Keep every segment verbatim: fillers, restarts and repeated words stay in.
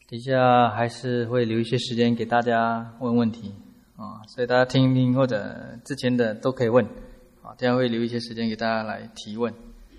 底下还是会留一些时间给大家问问题啊，所以大家听一听或者之前的都可以问啊，这样会留一些时间给大家来提问。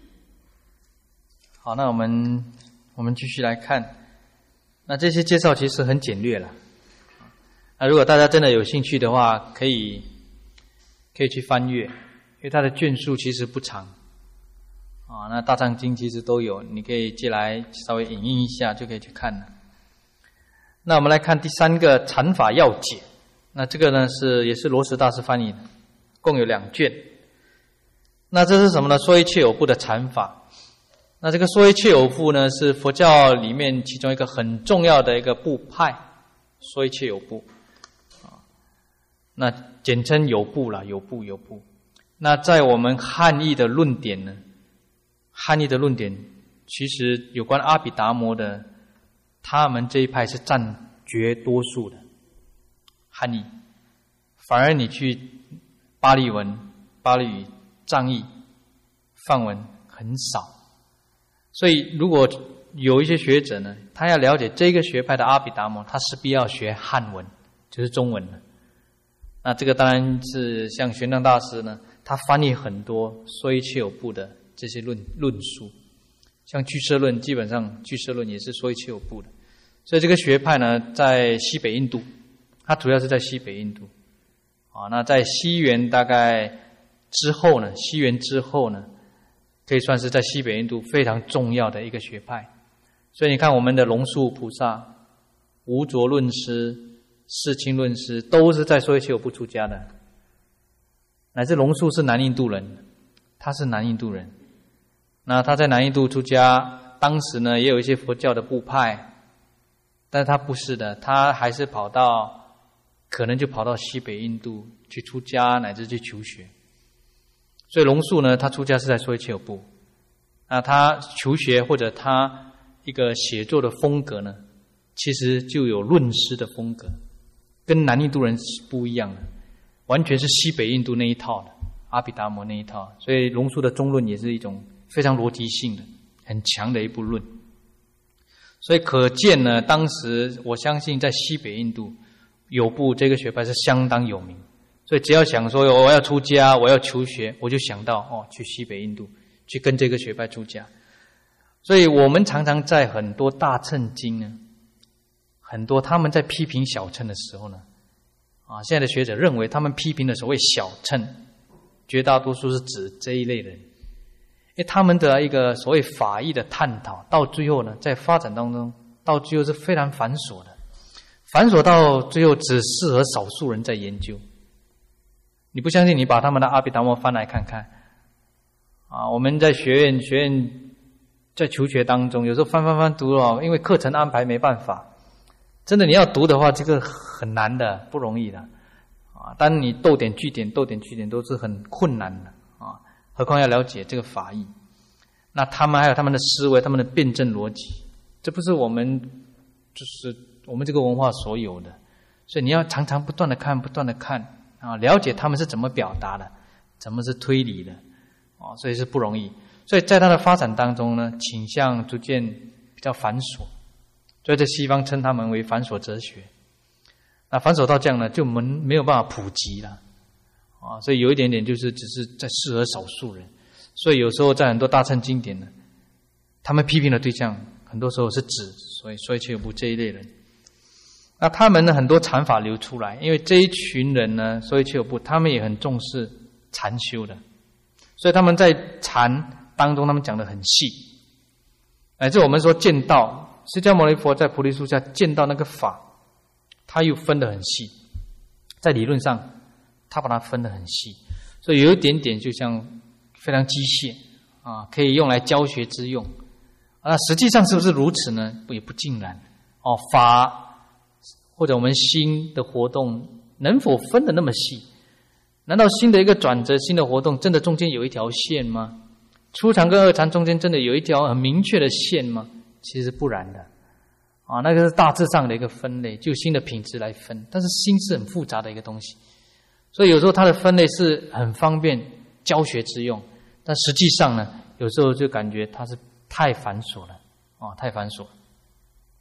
好，那我们我们继续来看，那这些介绍其实很简略了。那如果大家真的有兴趣的话，可以可以去翻阅，因为它的卷数其实不长啊。那大藏经其实都有，你可以借来稍微影印一下就可以去看了。那我们来看第三个禅法要解，那这个呢是也是罗什大师翻译的，共有两卷。那这是什么呢？说一切有部的禅法。那这个说一切有部呢，是佛教里面其中一个很重要的一个部派，说一切有部啊，那简称有部啦，有部有部。那在我们汉译的论点呢，汉译的论点其实有关阿毗达摩的，他们这一派是占绝多数的汉译，反而你去巴利文、巴利语、藏译、梵文很少。所以如果有一些学者呢，他要了解这个学派的阿毗达摩，他势必要学汉文，就是中文了。那这个当然是像玄奘大师呢，他翻译很多说一切有部的这些论论述，像俱舍论，基本上俱舍论也是说一切有部的。所以这个学派呢，在西北印度，它主要是在西北印度啊。那在西元大概之后呢，西元之后呢，可以算是在西北印度非常重要的一个学派。所以你看我们的龙树菩萨、无着论师、释清论师都是在说一切有部出家的，乃至龙树是南印度人，他是南印度人。那他在南印度出家，当时呢也有一些佛教的部派，但是他不是的，他还是跑到可能就跑到西北印度去出家，乃至去求学。所以龙树呢，他出家是在说一切有部。那他求学或者他一个写作的风格呢，其实就有论师的风格，跟南印度人是不一样的，完全是西北印度那一套的阿毗达摩那一套。所以龙树的中论也是一种非常逻辑性的很强的一部论。所以可见呢，当时我相信在西北印度有部这个学派是相当有名。所以只要想说我要出家，我要求学，我就想到哦，去西北印度去跟这个学派出家。所以我们常常在很多大乘经呢，很多他们在批评小乘的时候呢，啊，现在的学者认为他们批评的所谓小乘，绝大多数是指这一类人，因为他们的一个所谓法义的探讨，到最后呢，在发展当中，到最后是非常繁琐的，繁琐到最后只适合少数人在研究。你不相信，你把他们的阿毗达摩翻来看看啊！我们在学院学院在求学当中，有时候翻翻翻读了，因为课程安排没办法，真的你要读的话，这个很难的，不容易的啊！当你逗点句点、逗点句点都是很困难的啊，何况要了解这个法义。那他们还有他们的思维、他们的辩证逻辑，这不是我们就是我们这个文化所有的，所以你要常常不断的看、不断的看。啊，了解他们是怎么表达的，怎么是推理的，哦，所以是不容易。所以在它的发展当中呢，倾向逐渐比较繁琐，所以在西方称他们为繁琐哲学。那繁琐到这样呢，就没没有办法普及了，啊，所以有一点点就是只是在适合少数人。所以有时候在很多大乘经典呢，他们批评的对象很多时候是指所以说一切有部这一类人。那他们呢，很多禅法流出来，因为这一群人呢，所以切有部，他们也很重视禅修的，所以他们在禅当中，他们讲得很细。乃至我们说见道，释迦牟尼佛在菩提树下见到那个法，他又分得很细，在理论上，他把它分得很细，所以有一点点就像非常机械啊，可以用来教学之用。那实际上是不是如此呢？也不尽然哦，法。或者我们心的活动能否分得那么细？难道心的一个转折、心的活动真的中间有一条线吗？初禅跟二禅中间真的有一条很明确的线吗？其实不然的啊，那个是大致上的一个分类，就心的品质来分。但是心是很复杂的一个东西，所以有时候它的分类是很方便教学之用，但实际上呢，有时候就感觉它是太繁琐了啊，太繁琐了。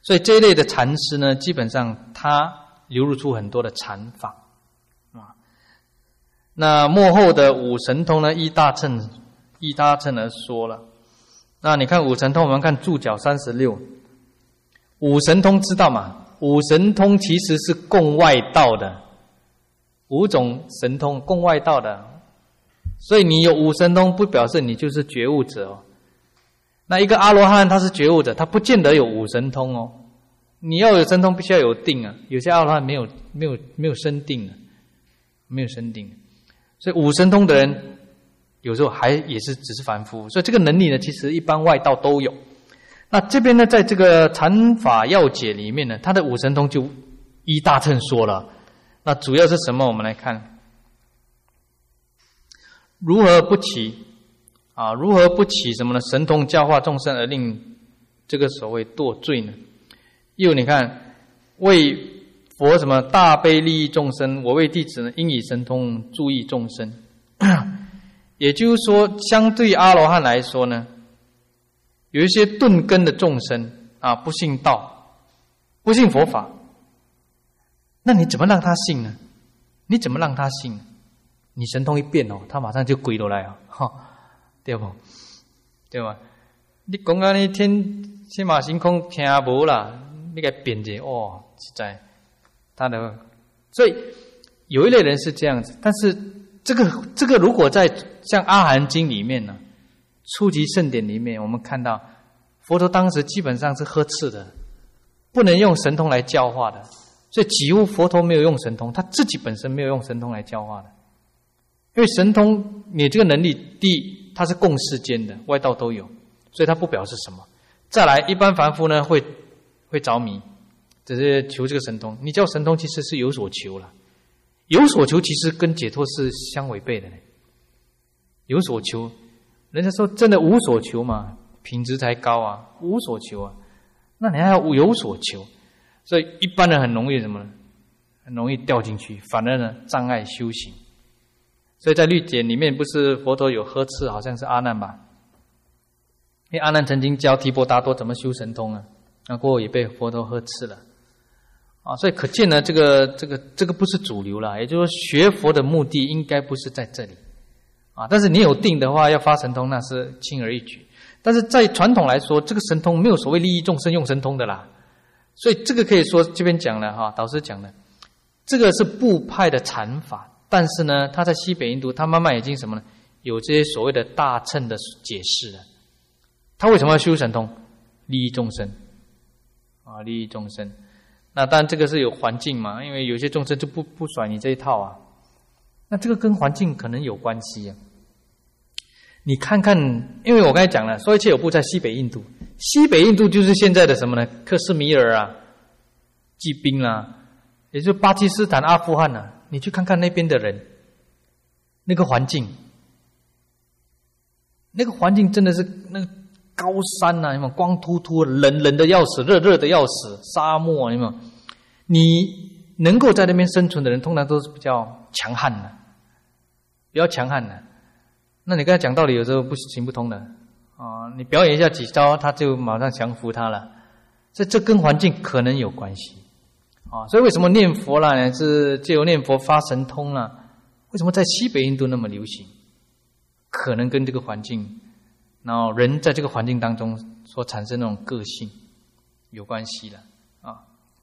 所以这一类的禅师呢，基本上他流露出很多的禅法啊。那末后的五神通呢，依大乘依大乘而说了。那你看五神通，我们看注脚三十六，五神通知道吗？五神通其实是共外道的，五种神通共外道的，所以你有五神通，不表示你就是觉悟者哦。那一个阿罗汉他是觉悟者，他不见得有五神通哦。你要有神通，必须要有定啊。有些阿罗汉没有没有没有生定的，没有生定的，所以五神通的人有时候还也是只是凡夫。所以这个能力呢，其实一般外道都有。那这边呢，在这个禅法要解里面呢，他的五神通就依大乘说了。那主要是什么？我们来看，如何不起啊？如何不起什么呢？神通教化众生而令这个所谓堕罪呢？又你看，为佛什么大悲利益众生，我为弟子呢，应以神通助益众生。也就是说，相对阿罗汉来说呢，有一些钝根的众生啊，不信道，不信佛法，那你怎么让他信呢？你怎么让他信？你神通一变哦，他马上就跪落来啊，哈，对不？对吧？你讲啊，你天天马行空听无啦，你给变者哦，实在他的，所以有一类人是这样子，但是这个这个如果在像阿含经里面呢，初级圣典里面，我们看到佛陀当时基本上是呵斥的，不能用神通来教化的，所以几乎佛陀没有用神通，他自己本身没有用神通来教化的。因为神通你这个能力，第一它是共世间的，外道都有，所以它不表示什么。再来，一般凡夫呢会会着迷，只是求这个神通。你叫神通其实是有所求了，有所求其实跟解脱是相违背的呢。有所求，人家说真的无所求嘛，品质才高啊，无所求啊，那你还要有所求，所以一般人很容易什么呢？很容易掉进去，反而呢障碍修行。所以在律典里面，不是佛陀有呵斥，好像是阿难吧？因为阿难曾经教提婆达多怎么修神通啊，那过后也被佛陀呵斥了啊。所以可见呢，这个这个这个不是主流了，也就是说，学佛的目的应该不是在这里啊。但是你有定的话，要发神通那是轻而易举。但是在传统来说，这个神通没有所谓利益众生用神通的啦。所以这个可以说这边讲了哈，导师讲了，这个是部派的禅法。但是呢，他在西北印度，他慢慢已经什么呢？有这些所谓的大乘的解释了。他为什么要修神通？利益众生啊，利益众生。那当然这个是有环境嘛，因为有些众生就不不甩你这一套啊。那这个跟环境可能有关系啊。你看看，因为我刚才讲了，说一切有部在西北印度，西北印度就是现在的什么呢？克什米尔啊，骑兵啦、啊，也就是巴基斯坦、阿富汗啊。你去看看那边的人，那个环境，那个环境真的是那个高山呐、啊，有没有光秃秃、冷冷的要死、热热的要死，沙漠有没有？你能够在那边生存的人，通常都是比较强悍的，比较强悍的。那你跟他讲道理，有时候不行不通的啊！你表演一下几招，他就马上降服他了。所以这跟环境可能有关系。啊，所以为什么念佛啦，呢是借由念佛发神通啦？为什么在西北印度那么流行？可能跟这个环境，然后人在这个环境当中所产生那种个性有关系了啊。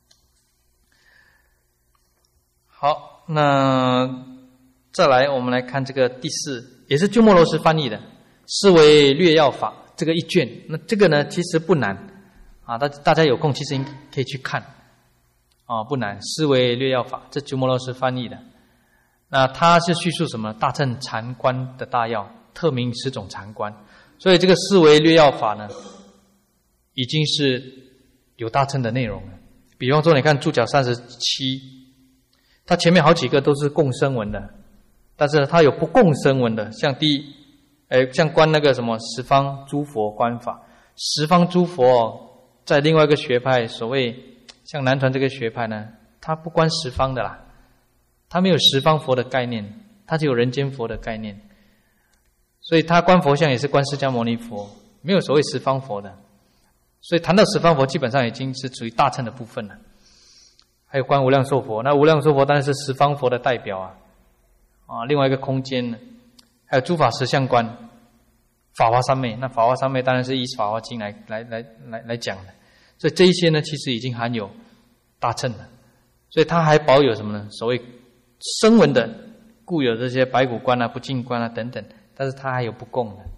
好，那再来我们来看这个第四，也是鸠摩罗什翻译的，是为略要法这个一卷。那这个呢其实不难啊，大大家有空其实可以去看。啊、哦，不难，思维略要法，这鸠摩罗什翻译的。那他是叙述什么？大乘禅观的大要，特名十种禅观。所以这个思维略要法呢，已经是有大乘的内容了。比方说，你看注脚三十七，它前面好几个都是共生文的，但是它有不共生文的，像第一，哎，像观那个什么十方诸佛观法，十方诸佛在另外一个学派，所谓。像南传这个学派呢，它不观十方的啦，它没有十方佛的概念，它只有人间佛的概念，所以它观佛像也是观释迦牟尼佛，没有所谓十方佛的所以谈到十方佛，基本上已经是属于大乘的部分了。还有观无量寿佛，那无量寿佛当然是十方佛的代表啊，啊，另外一个空间呢，还有诸法实相观、法华三昧，那法华三昧当然是依法华经来来来来来讲的，所以这一些呢，其实已经含有大乘了，所以它还保有什么呢？所谓声闻的固有这些白骨观啊、不净观啊等等，但是它还有不共的。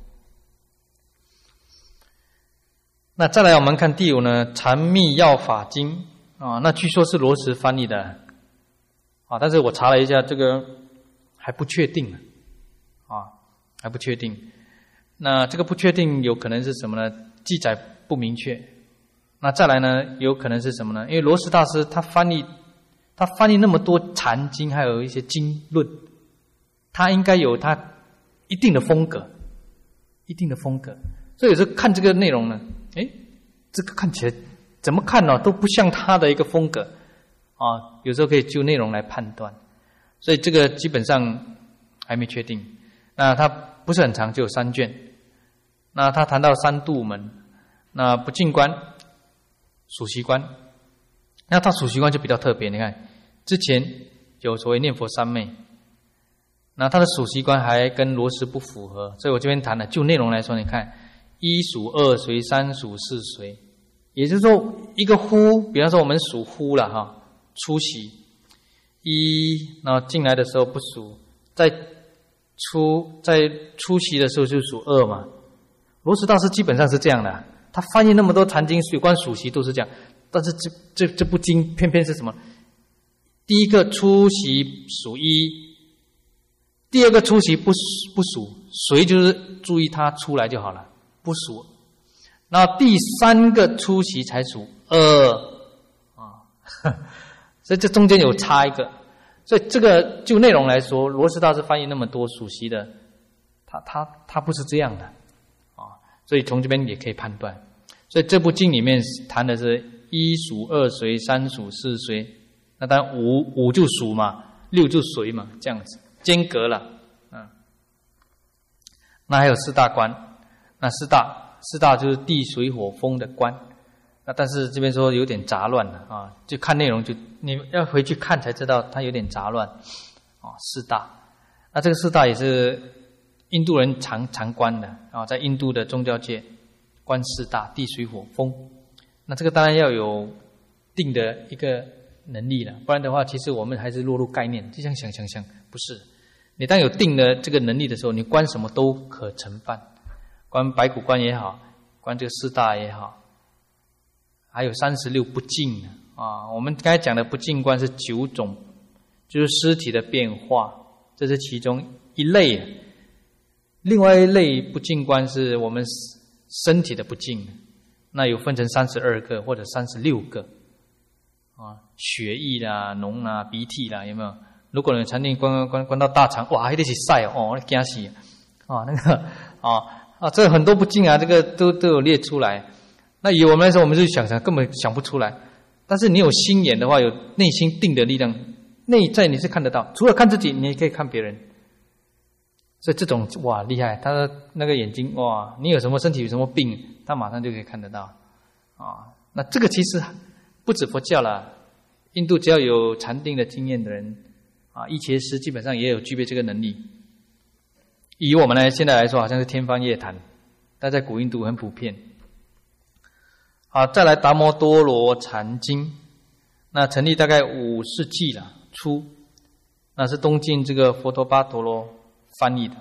那再来我们看第五呢，禅密要法经啊，那据说是罗什翻译的啊，但是我查了一下，这个还不确定啊，还不确定。那这个不确定有可能是什么呢？记载不明确。那再来呢，有可能是什么呢？因为罗什大师他翻译，他翻译那么多禅经，还有一些经论，他应该有他一定的风格，一定的风格。所以有时候看这个内容呢，诶，这个看起来怎么看呢、哦、都不像他的一个风格啊。有时候可以就内容来判断，所以这个基本上还没确定。那它不是很长，只有三卷。那他谈到三度门，那不净观、数息观，那他数息观就比较特别。你看之前有所谓念佛三昧，那他的数息观还跟罗什不符合，所以我这边谈的就内容来说，你看。一数二随，三数四随，也就是说，一个呼，比方说我们数呼了哈，出席一，然后进来的时候不数，在出在出席的时候就数二嘛。罗什大师基本上是这样的，他翻译那么多禅经，有关数席都是这样，但是这这这部经偏偏是什么？第一个出席数一，第二个出席不不数，随就是注意他出来就好了。不数，那第三个出席才数二啊，所以这中间有差一个，所以这个就内容来说，罗什大师翻译那么多数席的，他他他不是这样的啊，所以从这边也可以判断，所以这部经里面谈的是一数二随，三数四随，那当然五五就数嘛，六就随嘛，这样子间隔了，嗯，那还有四大观。那四大四大就是地水火风的观，那但是这边说有点杂乱了啊，就看内容就你要回去看才知道它有点杂乱啊。四大，那这个四大也是印度人常常观的啊，在印度的宗教界观四大地水火风，那这个当然要有定的一个能力了，不然的话，其实我们还是落入概念，就像想想想，不是你当有定的这个能力的时候，你观什么都可承办。观白骨观也好，观这个四大也好，还有三十六不净啊。我们刚才讲的不净观是九种，就是尸体的变化，这是其中一类。另外一类不净观是我们身体的不净，那有分成三十二个或者三十六个啊，血液啦、脓啦、鼻涕啦，有没有？如果你禅定观观观观到大肠，哇，那是晒哦，那惊死啊！那个啊。啊，这很多不净啊，这个都都有列出来。那以我们来说，我们就想想根本想不出来。但是你有心眼的话，有内心定的力量，内在你是看得到。除了看自己，你也可以看别人。所以这种哇厉害，他的那个眼睛哇，你有什么身体有什么病，他马上就可以看得到。啊，那这个其实不止佛教了，印度只要有禅定的经验的人，啊，一切师基本上也有具备这个能力。以我们来现在来说，好像是天方夜谭，但在古印度很普遍。好，再来达摩多罗禅经，那成立大概五世纪了初，那是东晋这个佛陀巴陀罗翻译的。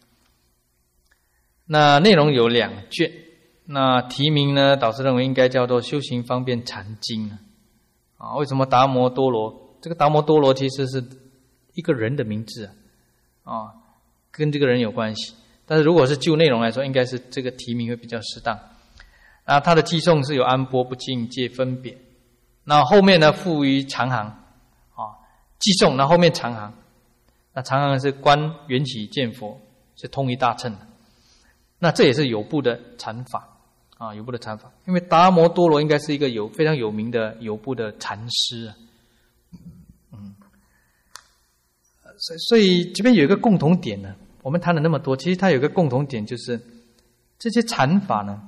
那内容有两卷，那题名呢，导师认为应该叫做修行方便禅经啊。为什么达摩多罗？这个达摩多罗其实是一个人的名字啊。跟这个人有关系，但是如果是就内容来说，应该是这个题名会比较适当。那它的寄颂是有安波不净戒分别，那后面呢附于长行啊，寄颂，那后面长行，那长行是观缘起见佛，是通一大乘的。那这也是有部的禅法啊，有部的禅法，因为达摩多罗应该是一个有非常有名的有部的禅师啊。嗯，所以这边有一个共同点呢，我们谈了那么多，其实它有一个共同点，就是这些禅法呢，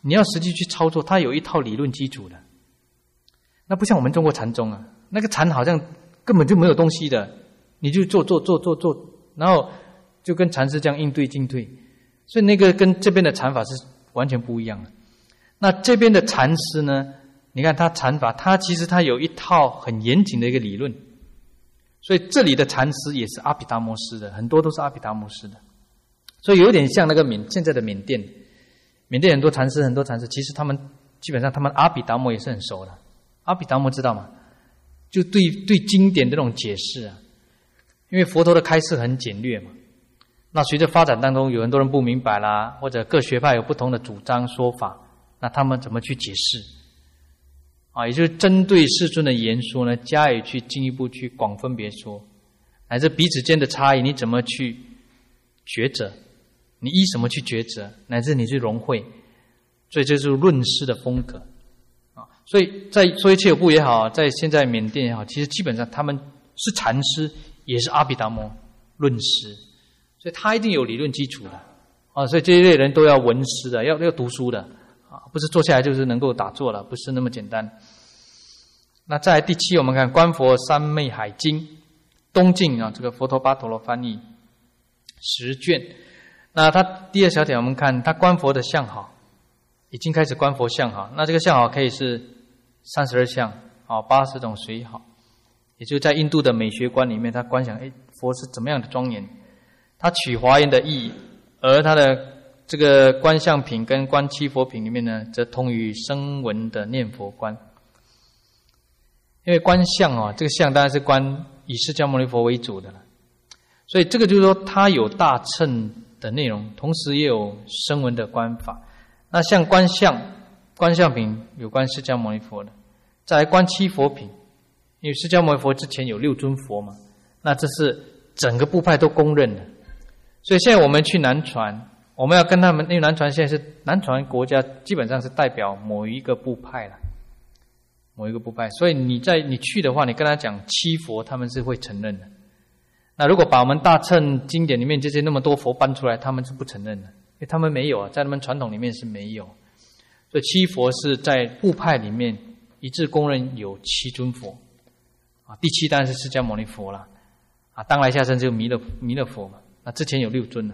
你要实际去操作，它有一套理论基础的。那不像我们中国禅宗啊，那个禅好像根本就没有东西的，你就做做做做做，然后就跟禅师这样应对进退，所以那个跟这边的禅法是完全不一样的。那这边的禅师呢，你看他禅法，他其实他有一套很严谨的一个理论，所以这里的禅师也是阿毗达摩师的，很多都是阿毗达摩师的，所以有点像那个缅现在的缅甸，缅甸很多禅师，很多禅师其实他们基本上他们阿毗达摩也是很熟的。阿毗达摩知道吗？就对对经典的这种解释啊，因为佛陀的开示很简略嘛，那随着发展当中，有很多人不明白啦，或者各学派有不同的主张说法，那他们怎么去解释啊？也就是针对世尊的言说呢，加以去进一步去广分别说，乃至彼此间的差异，你怎么去抉择？你依什么去抉择？乃至你去融会，所以这就是论师的风格啊。所以在说一切有部也好，在现在缅甸也好，其实基本上他们是禅师，也是阿毗达摩论师，所以他一定有理论基础的啊。所以这一类人都要闻师的，要要读书的啊，不是坐下来就是能够打坐了，不是那么简单。那再来第七，我们看《观佛三昧海经》东晋啊，这个佛陀巴陀罗翻译十卷。那他第二小点，我们看他观佛的相好，已经开始观佛相好。那这个相好可以是三十二相啊，八十种随好，也就在印度的美学观里面，他观想哎佛是怎么样的庄严。他取华严的意，而他的这个观相品跟观七佛品里面呢，则通于声闻的念佛观。因为观相啊，这个相当然是观以释迦牟尼佛为主的了，所以这个就是说它有大乘的内容，同时也有声闻的观法。那像观相、观相品有关释迦牟尼佛的，再来观七佛品，因为释迦牟尼佛之前有六尊佛嘛，那这是整个部派都公认的。所以现在我们去南传，我们要跟他们，因为南传现在是南传国家，基本上是代表某一个部派了，某一个部派。所以你在你去的话，你跟他讲七佛，他们是会承认的。那如果把我们大乘经典里面这些那么多佛搬出来，他们是不承认的，因为他们没有啊，在他们传统里面是没有。所以七佛是在部派里面一致公认有七尊佛啊，第七当然是释迦牟尼佛了啊，当来下生就弥勒弥勒佛嘛，那之前有六尊了。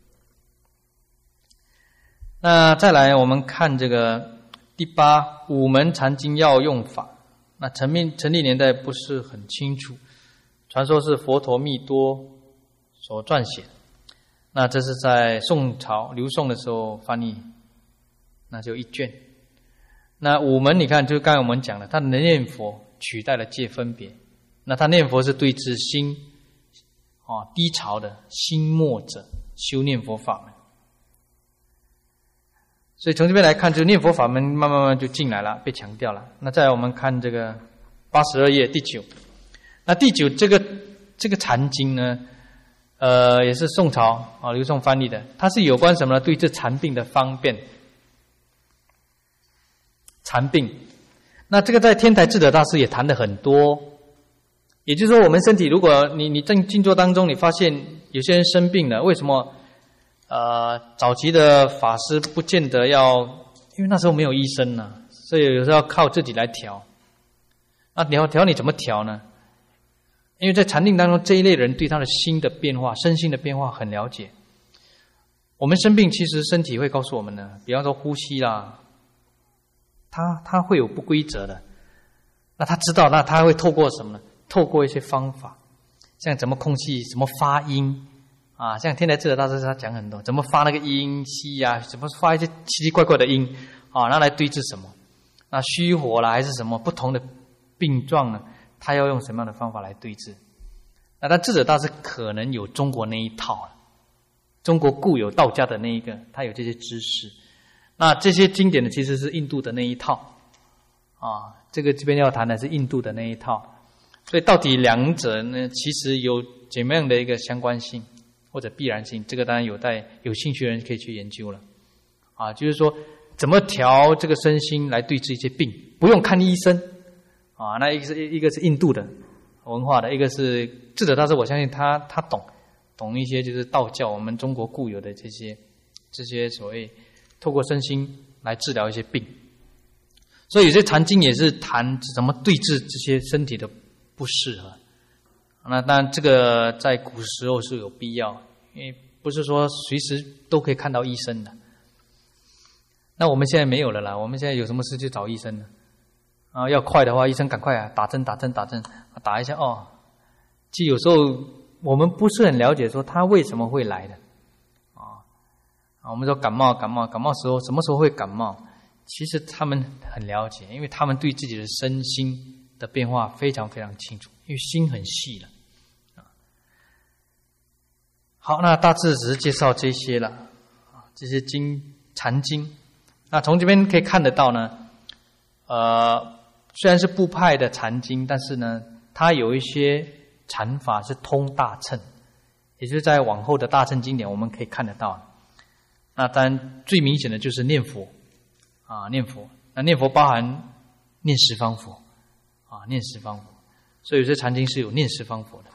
那再来我们看这个第八五门禅经要用法，那成立成立年代不是很清楚，传说是佛陀密多所撰写，那这是在宋朝刘宋的时候翻译，那就一卷。那五门你看，就是刚才我们讲的，他的念佛取代了戒分别，那他念佛是对治心啊低潮的心末者修念佛法门。所以从这边来看，就念佛法门慢慢慢就进来了，被强调了。那再来我们看这个八十二页第九，那第九这个这个禅经呢，呃，也是宋朝啊刘宋翻译的，它是有关什么呢？对治禅病的方便。禅病，那这个在天台智者大师也谈的很多。也就是说，我们身体，如果你你正静坐当中，你发现有些人生病了，为什么？呃，早期的法师不见得要，因为那时候没有医生呢、啊，所以有时候要靠自己来调。那调调你怎么调呢？因为在禅定当中，这一类人对他的心的变化、身心的变化很了解。我们生病，其实身体会告诉我们呢，比方说呼吸啦，他他会有不规则的，那他知道，那他会透过什么呢？透过一些方法，像怎么空气、怎么发音。啊，像天台智者大师他讲很多，怎么发那个音息啊，怎么发一些奇奇怪怪的音啊，那来对治什么？那虚火啦，还是什么不同的病状呢？他要用什么样的方法来对治？那他智者大师可能有中国那一套，中国固有道家的那一个，他有这些知识。那这些经典的其实是印度的那一套啊，这个这边要谈的是印度的那一套。所以到底两者呢，其实有怎么样的一个相关性？或者必然性，这个当然有待有兴趣的人可以去研究了，啊，就是说怎么调这个身心来对治一些病，不用看医生，啊，那一个是一个是印度的文化的，一个是智者大师，我相信他他懂懂一些就是道教我们中国固有的这些这些所谓透过身心来治疗一些病。所以有些禅经也是谈怎么对治这些身体的不适合。那当然这个在古时候是有必要，因为不是说随时都可以看到医生的。那我们现在没有了啦，我们现在有什么事就找医生了。啊，要快的话，医生赶快啊，打针打针打针，打一下哦。其实有时候我们不是很了解说他为什么会来的。啊，我们说感冒感冒感冒时候什么时候会感冒？其实他们很了解，因为他们对自己的身心的变化非常非常清楚，因为心很细了。好，那大致只是介绍这些了，这些经禅经。那从这边可以看得到呢，呃，虽然是部派的禅经，但是呢，它有一些禅法是通大乘，也就是在往后的大乘经典我们可以看得到。那当然最明显的就是念佛。啊，念佛，那念佛包含念十方佛，啊，念十方佛，所以有些禅经是有念十方佛的。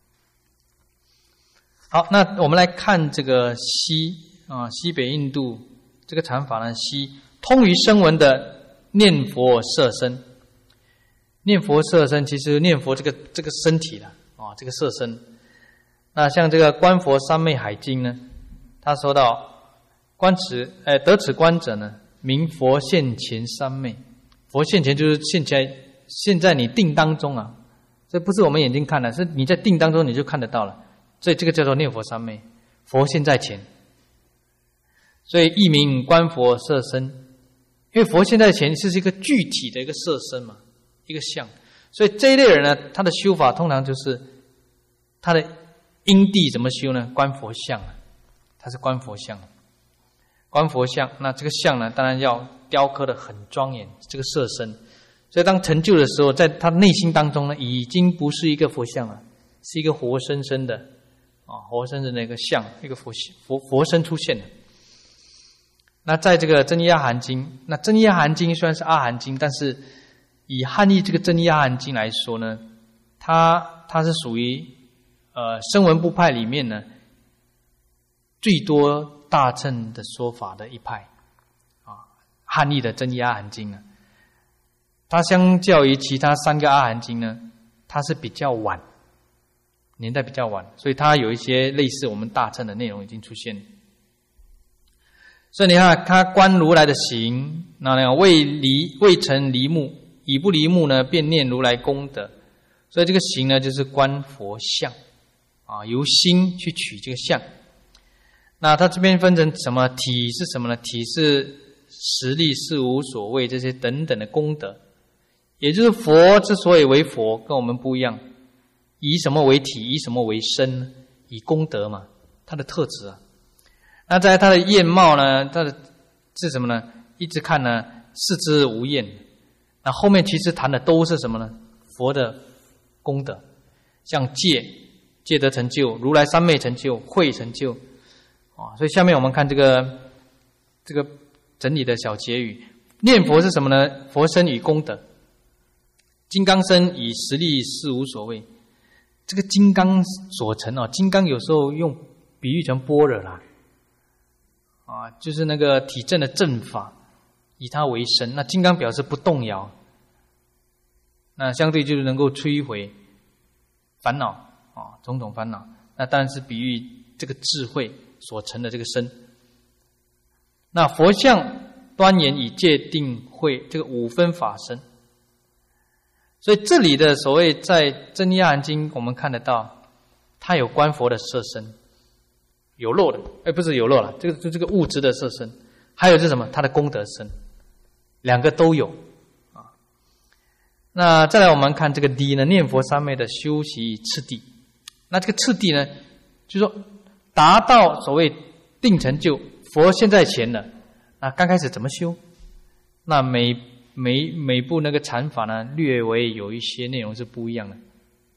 好，那我们来看这个西啊，西北印度这个禅法呢，西通于声闻的念佛摄身，念佛摄身，其实念佛这个这个身体了啊，这个摄身。那像这个观佛三昧海经呢，他说到观此，呃，得此观者呢，名佛现前三昧。佛现前就是现在，现在你定当中啊，这不是我们眼睛看的，是你在定当中你就看得到了。所以这个叫做念佛三昧，佛现在前。所以译名观佛摄身，因为佛现在前是一个具体的一个摄身嘛，一个相。所以这一类人呢，他的修法通常就是他的因地怎么修呢？观佛相，他是观佛相。观佛像，那这个像呢，当然要雕刻的很庄严，这个摄身。所以当成就的时候，在他内心当中呢，已经不是一个佛像了，是一个活生生的啊，活生生的一个像，一个佛佛佛身出现了。那在这个真一阿含经，那真一阿含经虽然是阿含经，但是以汉译这个真一阿含经来说呢，它它是属于呃声闻部派里面呢最多大乘的说法的一派啊，汉译的真一阿含经呢，它相较于其他三个阿含经呢，它是比较晚，年代比较晚，所以它有一些类似我们大乘的内容已经出现。所以你看，他观如来的行，那呢未离未曾离目，以不离目呢，便念如来功德。所以这个行呢，就是观佛像啊，由心去取这个像。那它这边分成什么？体是什么呢？体是实力、是无所谓这些等等的功德，也就是佛之所以为佛，跟我们不一样，以什么为体？以什么为身？以功德嘛，它的特质啊。那在它的艳貌呢？它的是什么呢？一直看呢，视之无厌。那后面其实谈的都是什么呢？佛的功德，像戒、戒得成就，如来三昧成就，慧成就啊。所以下面我们看这个这个整理的小结语：念佛是什么呢？佛身与功德，金刚身以实力是无所谓。这个金刚所成哦，金刚有时候用比喻成般若啦。啊，就是那个体证的正法，以它为身。那金刚表示不动摇，那相对就是能够摧毁烦恼啊，种种烦恼。那当然是比喻这个智慧所成的这个身。那佛像端严以戒定慧，这个五分法身。所以这里的所谓在真一阿含经，我们看得到，它有观佛的摄身。有漏的，哎，不是有漏了，这个就这个物质的色身，还有是什么？它的功德身，两个都有啊。那再来我们看这个第一呢，念佛三昧的修习次第。那这个次第呢，就是说达到所谓定成就，佛现在前了。那刚开始怎么修？那每每每部那个禅法呢，略微有一些内容是不一样的。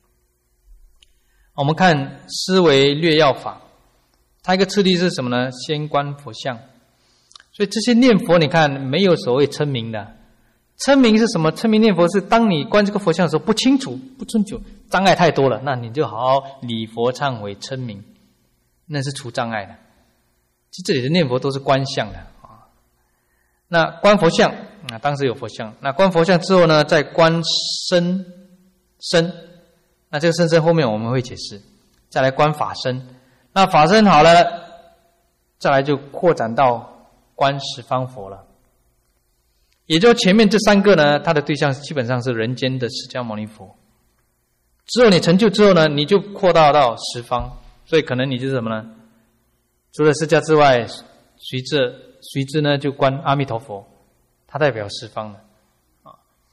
我们看思维略要法。它一个次第是什么呢？先观佛像。所以这些念佛你看没有所谓称名的。称名是什么？称名念佛是当你观这个佛像的时候不清楚不清楚，障碍太多了，那你就好好礼佛忏悔称名，那是除障碍的。其实这里的念佛都是观相的啊。 那观佛像啊，当时有佛像。那观佛像之后呢，再观身身。那这个身身后面我们会解释。再来观法身。那法身好了，再来就扩展到观十方佛了。也就前面这三个呢，它的对象基本上是人间的释迦牟尼佛。之后你成就之后呢，你就扩大到十方，所以可能你就是什么呢？除了释迦之外，随着随之呢就观阿弥陀佛，它代表十方了啊。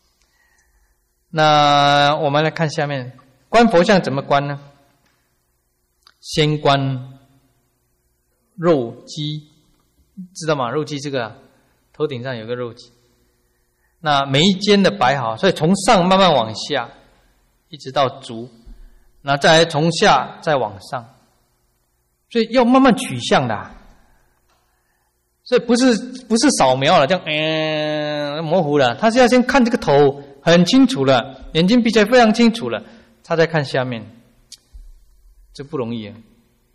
那我们来看下面，观佛像怎么观呢？先观肉基，知道吗？肉基这个、啊、头顶上有个肉基，那眉间的摆好，所以从上慢慢往下。一直到足，那再来从下再往上，所以要慢慢取向的、啊，所以不是不是扫描了，这样嗯模糊了，他是要先看这个头很清楚了，眼睛闭起来非常清楚了，他再看下面，这不容易啊，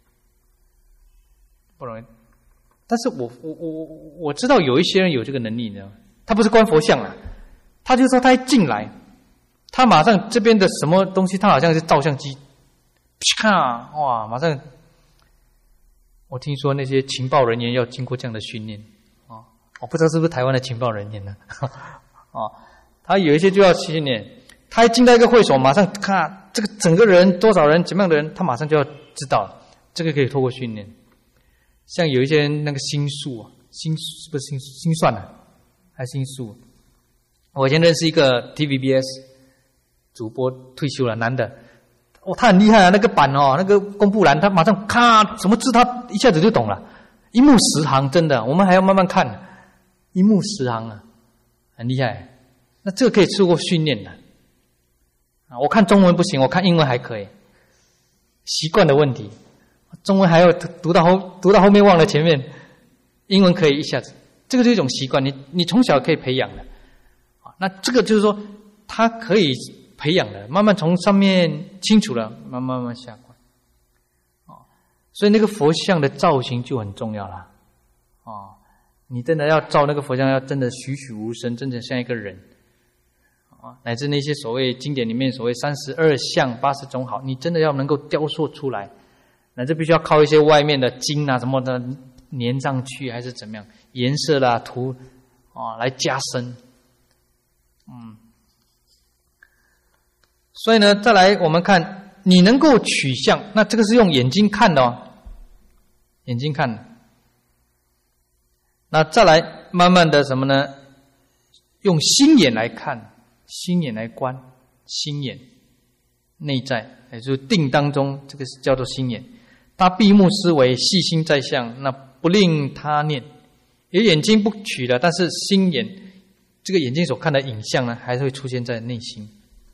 不容易。但是我我我我知道有一些人有这个能力，你知道吗？他不是观佛像啊，他就说他一进来。他马上这边的什么东西，他好像是照相机，啪！哇，马上！我听说那些情报人员要经过这样的训练啊，我不知道是不是台湾的情报人员呢？啊，他有一些就要训练，他一进到一个会所，马上看这个整个人多少人，怎么样的人，他马上就要知道了。这个可以透过训练。像有一些人那个心术啊，心是不是心心算啊，还是心术？我以前认识一个 T V B S。主播退休了，男的，哦，他很厉害啊！那个板哦，那个公布栏，他马上咔，什么字他一下子就懂了，一目十行，真的，我们还要慢慢看，一目十行啊，很厉害。那这个可以透过训练的啊。我看中文不行，我看英文还可以，习惯的问题。中文还要读到后，读到后面忘了前面，英文可以一下子，这个是一种习惯，你你从小可以培养的啊。那这个就是说，他可以。培养的，慢慢从上面清楚了，慢慢慢慢下观，哦，所以那个佛像的造型就很重要了，哦，你真的要造那个佛像，要真的栩栩如生，真的像一个人，啊，乃至那些所谓经典里面所谓三十二相八十种好，你真的要能够雕塑出来，乃至必须要靠一些外面的金啊什么的粘上去，还是怎么样，颜色啦涂啊来加深，嗯。所以呢，再来我们看，你能够取向，那这个是用眼睛看的哦，眼睛看的。那再来慢慢的什么呢？用心眼来看，心眼来观，心眼内在，也就是定当中，这个是叫做心眼。他闭目思维，细心在相，那不令他念。也眼睛不取了，但是心眼，这个眼睛所看的影像呢，还是会出现在内心。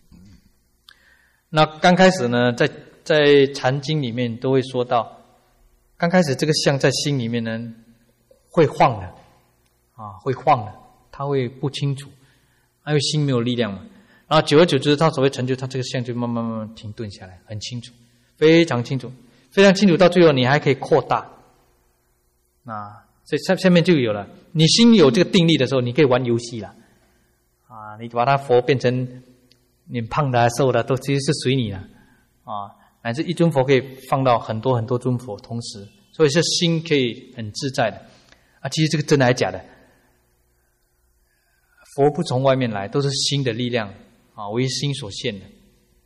那刚开始呢，在在禅经里面都会说到，刚开始这个相在心里面呢会晃的，啊，会晃的，它会不清楚，因为心没有力量嘛。然后久而久之，它所谓成就，它这个相就慢慢慢慢停顿下来，很清楚，非常清楚，非常清楚，到最后你还可以扩大。啊，所以下下面就有了，你心有这个定力的时候，你可以玩游戏了，啊，你把它佛变成。你胖的、瘦的都其实是随你了，啊，乃至一尊佛可以放到很多很多尊佛同时，所以是心可以很自在的，啊，其实这个真的还是假的？佛不从外面来，都是心的力量啊，为心所现的。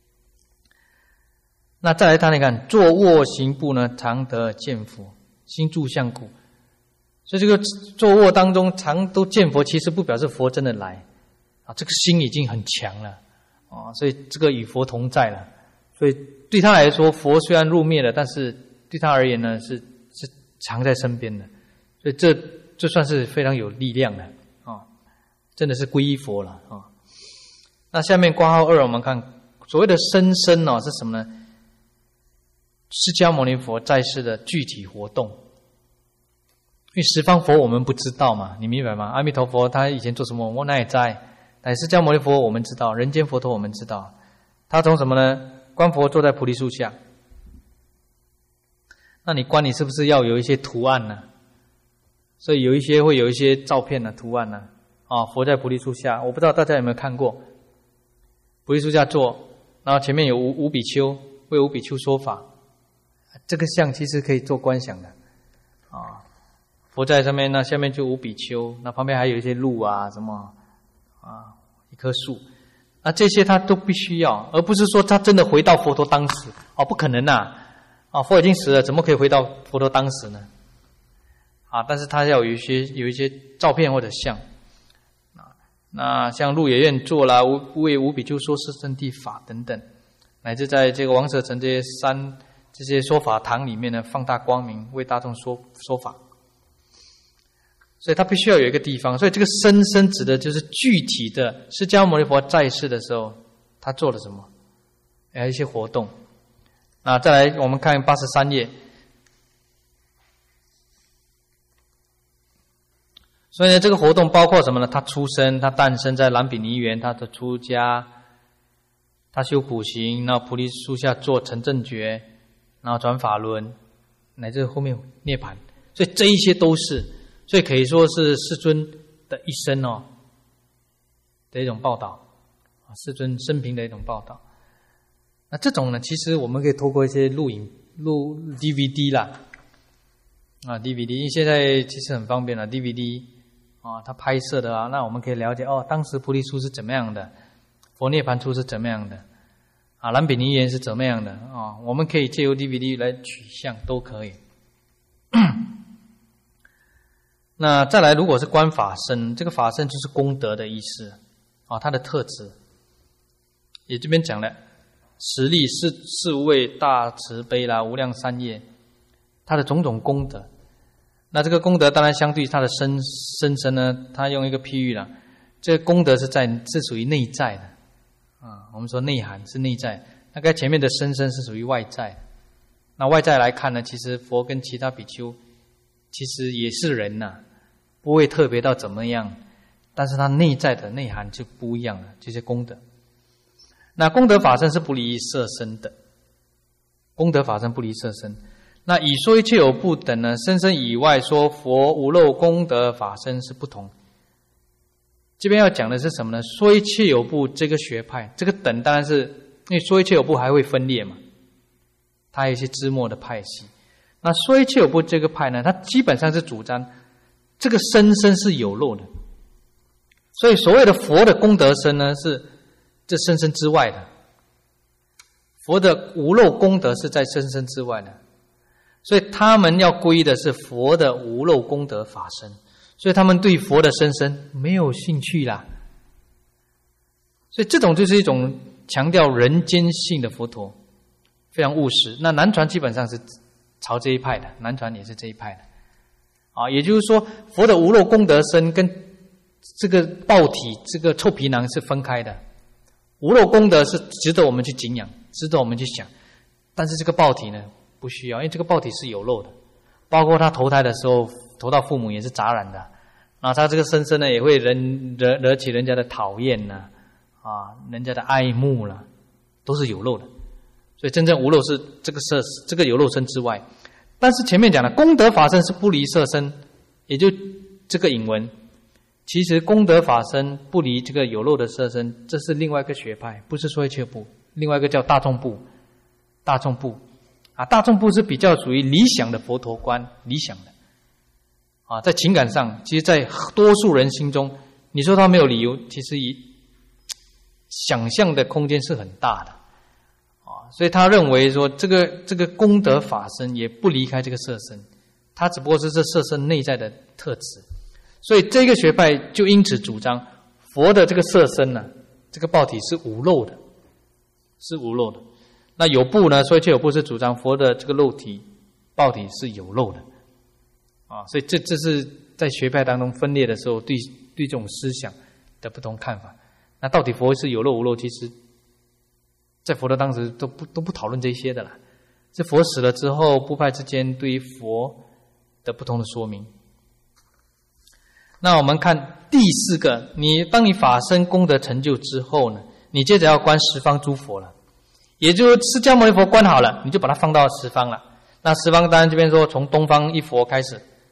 那再来看一看，坐卧行步呢，常得见佛，心住相故。所以这个坐卧当中常都见佛，其实不表示佛真的来啊，这个心已经很强了。啊，所以这个与佛同在了，所以对他来说，佛虽然入灭了，但是对他而言呢，是是常在身边的，所以这这算是非常有力量的啊，真的是皈依佛了啊。那下面括号二，我们看所谓的身身哦是什么呢？释迦牟尼佛在世的具体活动，因为十方佛我们不知道嘛，你明白吗？阿弥陀佛他以前做什么，我哪也在。乃释迦牟尼佛我们知道，人间佛陀我们知道，他从什么呢？观佛坐在菩提树下，那你观你是不是要有一些图案呢？ 所以有一些会有一些照片啊、图案啊，啊，佛在菩提树下，我不知道大家有没有看过，菩提树下坐，然后前面有五五比丘为五比丘说法，这个像其实可以做观想的，啊，佛在上面，那下面就五比丘，那旁边还有一些鹿啊什么，啊，一棵树，那这些他都必须要，而不是说他真的回到佛陀当时，哦，不可能呐，啊，佛已经死了，怎么可以回到佛陀当时呢？啊，但是他要有一些有一些照片或者像，啊，那像鹿野苑坐啦，为五比丘说四圣谛法等等，乃至在这个王舍城这些山这些说法堂里面呢，放大光明为大众说说法，所以他必须要有一个地方，所以这个身身指的就是具体的释迦牟尼佛在世的时候他做了什么，还有一些活动。那再来我们看八十三页。所以呢，这个活动包括什么呢？他出生，他诞生在蓝比尼园，他的出家，他修苦行，然后菩提树下做成正觉，然后转法轮，乃至后面涅槃。所以这一些都是，所以可以说是世尊的一生哦的一种报道，世尊生平的一种报道。那这种呢，其实我们可以透过一些录影、录 D V D 啦，啊 D V D， 因为现在其实很方便了 ，D V D。啊，他拍摄的啊，那我们可以了解哦，当时菩提树是怎么样的，佛涅槃处是怎么样的，啊，蓝比尼园是怎么样的啊？我们可以借由 D V D 来取像，都可以。那再来，如果是观法身，这个法身就是功德的意思啊，它的特质，也这边讲了，十力是是为大慈悲啦，无量三业，它的种种功德。那这个功德当然相对于他的身身身呢，他用一个譬喻了，这个功德是在是属于内在的啊。我们说内涵是内在，那个前面的身身是属于外在。那外在来看呢，其实佛跟其他比丘其实也是人呐、啊，不会特别到怎么样，但是他内在的内涵就不一样了。这些功德，那功德法身是不离色身的，功德法身不离色身。那以说一切有部等呢，身身以外说佛无漏功德法身是不同。这边要讲的是什么呢？说一切有部这个学派，这个等当然是因为说一切有部还会分裂嘛，它有一些支末的派系。那说一切有部这个派呢，它基本上是主张这个身身是有漏的，所以所谓的佛的功德身呢，是这身身之外的，佛的无漏功德是在身身之外的。所以他们要皈依的是佛的无漏功德法身，所以他们对佛的身身没有兴趣啦。所以这种就是一种强调人间性的佛陀，非常务实。那南传基本上是朝这一派的，南传也是这一派的啊。也就是说，佛的无漏功德身跟这个报体、这个臭皮囊是分开的。无漏功德是值得我们去敬仰，值得我们去想，但是这个报体呢？不需要，因为这个报体是有漏的，包括他投胎的时候，投到父母也是杂染的，然后他这个身身呢，也会人惹惹起人家的讨厌呢，啊，人家的爱慕了，都是有漏的。所以真正无漏是这个色，这个有漏身之外。但是前面讲的功德法身是不离色身，也就这个引文，其实功德法身不离这个有漏的色身，这是另外一个学派，不是说一切部，另外一个叫大众部，大众部。啊，大众部是比较属于理想的佛陀观，理想的啊，在情感上，其实在多数人心中，你说他没有理由，其实以想象的空间是很大的啊，所以他认为说这个这个功德法身也不离开这个色身，它只不过是这色身内在的特质，所以这个学派就因此主张佛的这个色身呢、啊，这个报体是无漏的，是无漏的。那有部呢？所以就有部是主张佛的这个肉体、报体是有漏的，啊，所以这这是在学派当中分裂的时候，对对这种思想的不同看法。那到底佛是有漏无漏？其实，在佛的当时都不都不讨论这些的啦。是佛死了之后，部派之间对于佛的不同的说明。那我们看第四个，你当你法身功德成就之后呢，你接着要观十方诸佛了。也就是释迦牟尼佛观好了，你就把它放到十方了。那十方当然这边说从东方一佛开始，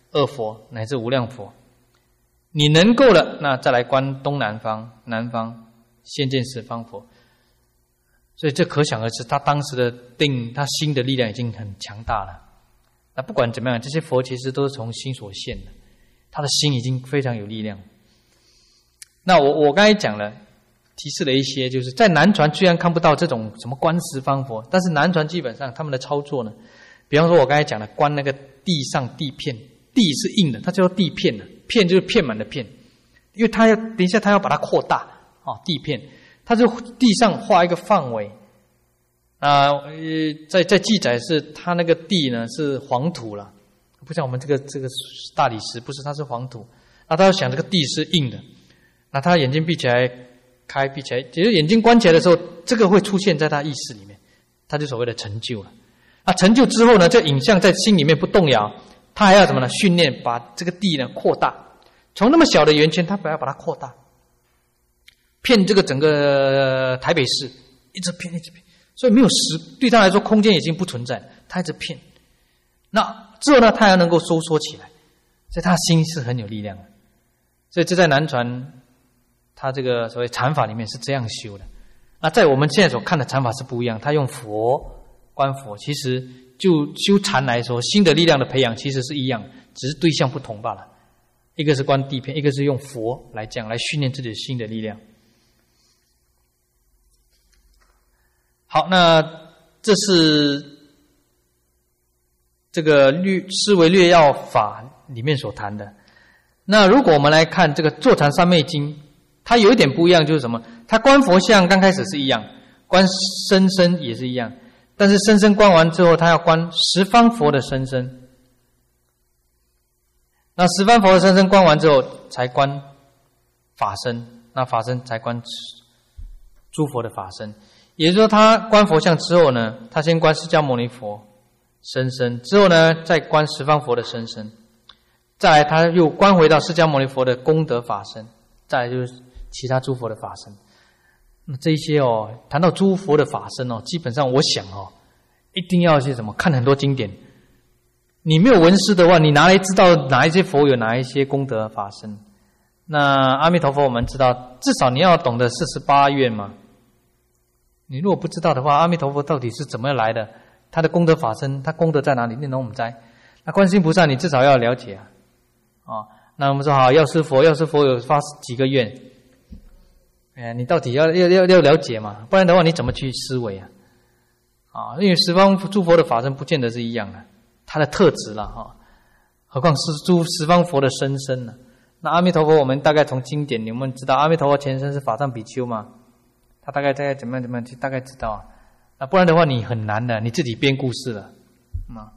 二佛乃至无量佛。你能够了，那再来观东南方，南方现见十方佛。所以这可想而知，他当时的定，他心的力量已经很强大了。那不管怎么样，这些佛其实都是从心所现的，他的心已经非常有力量。那我我刚才讲了，提示了一些，就是在南传虽然看不到这种什么观十方佛，但是南传基本上他们的操作呢，比方说我刚才讲的观那个地上地片，地是硬的，它叫做地片的，片就是片满的片，因为它要等一下它要把它扩大啊，地片，它就地上画一个范围啊，呃，在在记载是它那个地呢是黄土了，不像我们这个这个大理石，不是，它是黄土。那他要想这个地是硬的，那他眼睛闭起来开闭起来，也就是眼睛关起来的时候，这个会出现在他意识里面，他就所谓的成就了。那成就之后呢，这影像在心里面不动摇，他还要怎么呢？训练把这个地呢扩大，从那么小的圆圈，他不要把它扩大，骗这个整个台北市，一直骗一直骗，所以没有实，对他来说空间已经不存在，他一直骗。那之后呢，他还能够收缩起来，所以他心是很有力量的。所以这在南传，他这个所谓禅法里面是这样修的。那在我们现在所看的禅法是不一样，他用佛观佛，其实就修禅来说，心的力量的培养其实是一样，只是对象不同罢了。一个是观地片，一个是用佛来讲来训练自己的心的力量。好，那这是这个略思维略要法里面所谈的。那如果我们来看这个坐禅三昧经，它有一点不一样，就是什么？它观佛像刚开始是一样，观身身也是一样，但是身身观完之后，它要观十方佛的身身。那十方佛的身身观完之后，才观法身，那法身才观诸佛的法身。也就是说，他观佛像之后呢，他先观释迦牟尼佛身身，之后呢，再观十方佛的身身。再来他又观回到释迦牟尼佛的功德法身，再来就是其他诸佛的法身。那这一些哦，谈到诸佛的法身哦，基本上我想哦，一定要是什么？看很多经典。你没有闻思的话，你哪来知道哪一些佛有哪一些功德法身？那阿弥陀佛我们知道，至少你要懂得四十八愿嘛。你如果不知道的话，阿弥陀佛到底是怎么来的？他的功德法身，他功德在哪里？那我们在。那观世音菩萨，你至少要了解啊。啊，那我们说好，药师佛，药师佛有发几个愿？哎，你到底要要要要了解嘛，不然的话你怎么去思维啊？啊，因为十方诸佛的法身不见得是一样的，它的特质了哈。何况是诸十方佛的身身呢？那阿弥陀佛，我们大概从经典，你们知道阿弥陀佛前身是法藏比丘嘛？他大概大概怎么样怎么样，大概知道啊。那不然的话你很难的，你自己编故事了啊。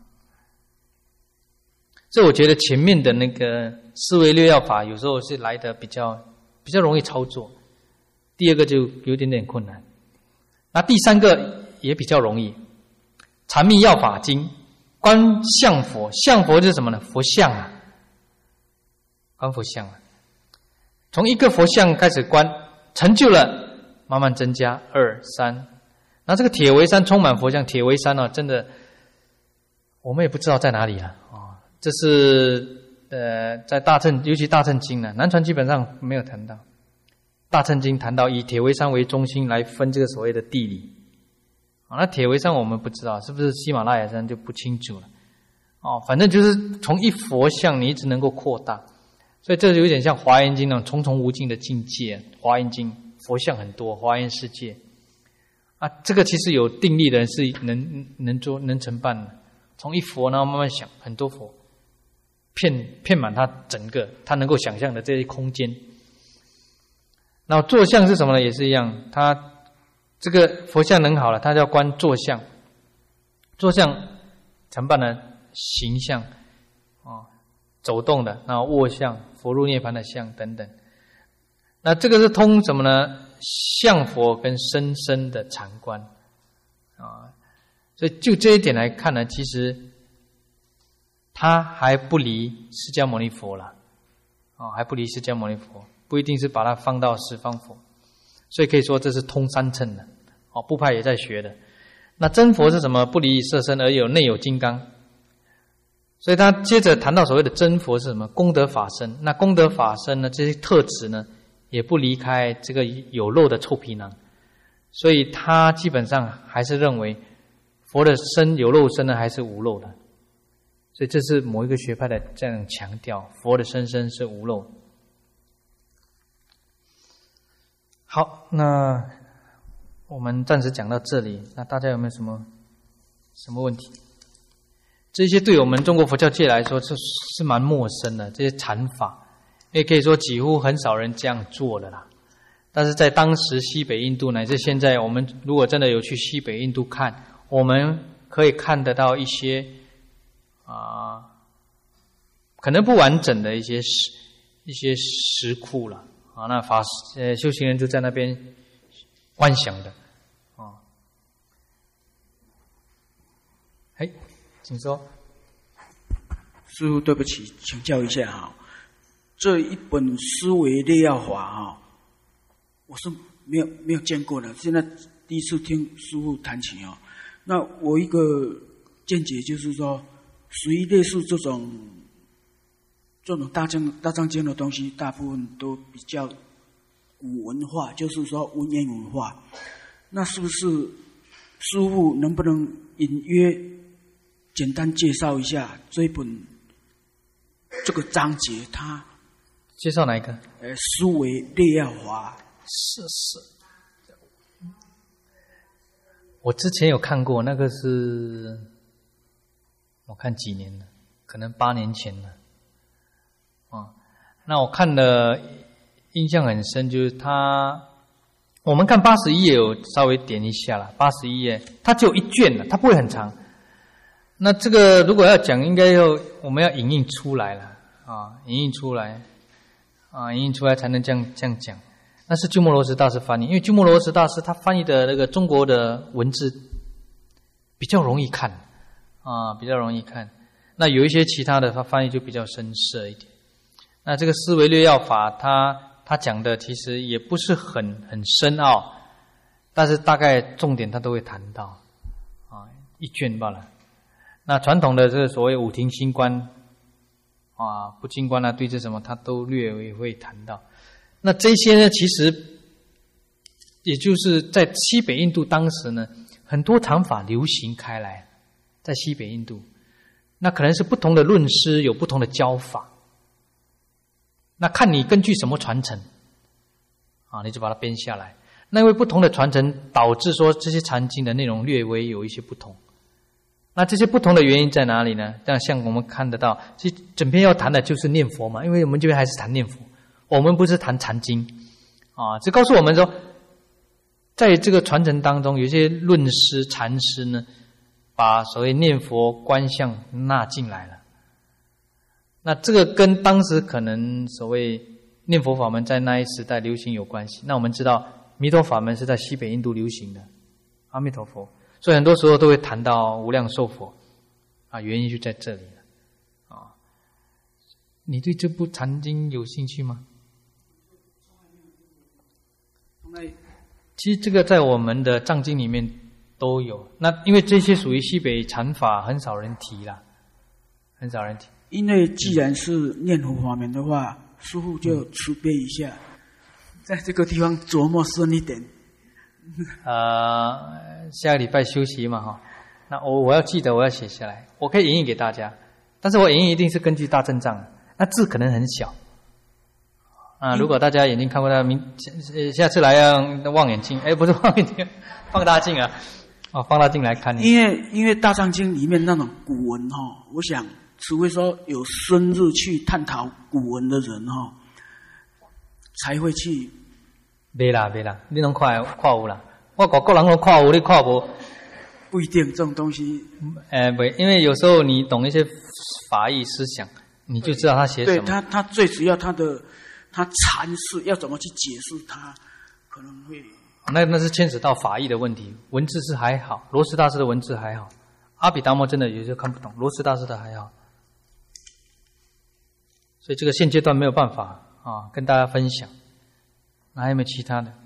所以我觉得前面的那个思维略要法有时候是来的比较比较容易操作，第二个就有点点困难。那第三个也比较容易，禅密要法经观相佛，相佛是什么呢？佛像啊，观佛像啊，从一个佛像开始观，成就了慢慢增加二三。那这个铁围山充满佛像，铁围山啊，真的我们也不知道在哪里了啊。这是呃，在大乘，尤其大乘经呢，南传基本上没有谈到。大乘经谈到以铁围山为中心来分这个所谓的地理。啊，那铁围山我们不知道是不是喜马拉雅山就不清楚了。哦，反正就是从一佛像你一直能够扩大，所以这就有点像华严经那种重重无尽的境界。华严经佛像很多，华严世界啊，这个其实有定力的人是能能做能承办的。从一佛然后慢慢想很多佛。骗骗满他整个他能够想象的这些空间。然后坐像是什么呢？也是一样，他这个佛像能好了，他就要观坐像。坐像承办了形象啊，走动的，然后卧像、佛入涅槃的像等等。那这个是通什么呢？相佛跟身身的禅观啊。所以就这一点来看呢，其实他还不离释迦牟尼佛了，啊，还不离释迦牟尼佛，不一定是把它放到十方佛，所以可以说这是通三乘的，哦，部派也在学的。那真佛是什么？不离色身而有内有金刚， 所以他接着谈到所谓的真佛是什么？功德法身。那功德法身呢，这些特质呢，也不离开这个有漏的臭皮囊。所以他基本上还是认为佛的身有漏身呢，还是无漏的。所以这是某一个学派的这样强调，佛的身身是无漏。好，那我们暂时讲到这里。那大家有没有什么什么问题？这些对我们中国佛教界来说是是蛮陌生的，这些禅法，也可以说几乎很少人这样做的啦。但是在当时西北印度乃至现在，我们如果真的有去西北印度看，我们可以看得到一些啊、呃，可能不完整的一些石一些石窟了啊。那法师呃修行人就在那边观想的啊。哎，请说。 师父，对不起，请教一下哈，这一本《思维列要法》哈，我是没有没有见过的，现在第一次听师父谈起哦。那我一个见解就是说，属于类似这种这种大藏大藏经的东西，大部分都比较古文化，就是说文言文化。那是不是师父能不能隐约简单介绍一下这一本这个章节？它介绍哪一个？ 呃，思维列要法。 是是，我之前有看过，那个是我看几年了，可能八年前了。啊，那我看的印象很深，就是他，我们看八十一页有稍微点一下了，八十一页它只有一卷了，它不会很长。那这个如果要讲，应该要我们要引印出来了啊，引印出来啊，引印出来才能这样这样讲。那是鸠摩罗什大师翻译，因为鸠摩罗什大师他翻译的那个中国的文字比较容易看啊，比较容易看。那有一些其他的他翻译就比较深涩一点。那这个思维略要法，他他讲的其实也不是很很深奥，但是大概重点他都会谈到啊，一卷罢了。那传统的这个所谓五停心观啊、不净观啊、对治什么，他都略微会谈到。那这些呢，其实也就是在西北印度当时呢，很多禅法流行开来，在西北印度，那可能是不同的论师有不同的教法，那看你根据什么传承啊，你就把它编下来。那因为不同的传承，导致说这些禅经的内容略微有一些不同。那这些不同的原因在哪里呢？这样像我们看得到，其实整篇要谈的就是念佛嘛，因为我们这边还是谈念佛。我们不是谈禅经啊，这告诉我们说，在这个传承当中，有些论师、禅师呢，把所谓念佛观相纳进来了。那这个跟当时可能所谓念佛法门在那一时代流行有关系。那我们知道，弥陀法门是在西北印度流行的，阿弥陀佛，所以很多时候都会谈到无量寿佛啊，原因就在这里了啊。你对这部禅经有兴趣吗？其实这个在我们的藏经里面都有，那因为这些属于西北禅法，很少人提啦，很少人提。 因为既然是念佛法门的话，师父就慈悲一下，在这个地方琢磨深一点。 呃，下个礼拜休息嘛哈，那我我要记得我要写下来，我可以引引给大家，但是我引引一定是根据大正藏，那字可能很小。啊，如果大家眼睛看不到，明下次来要望远镜，哎，不是望远镜，放大镜啊，啊，放大镜来看。 因为因为大藏经里面那种古文哈、哦，我想，除非说有深入去探讨古文的人哈、哦，才会去。 没啦没啦，你拢看看有啦，我外国人都看有，你看无？ 不一定，这种东西。 呃，不，因为有时候你懂一些法义思想，你就知道他写什么。 对他，他最主要他的。他阐释要怎么去解释它，可能会那那是牵扯到法义的问题。文字是还好，罗什大师的文字还好，阿比达摩真的有些看不懂，罗什大师的还好，所以这个现阶段没有办法啊跟大家分享。那还有没有其他的？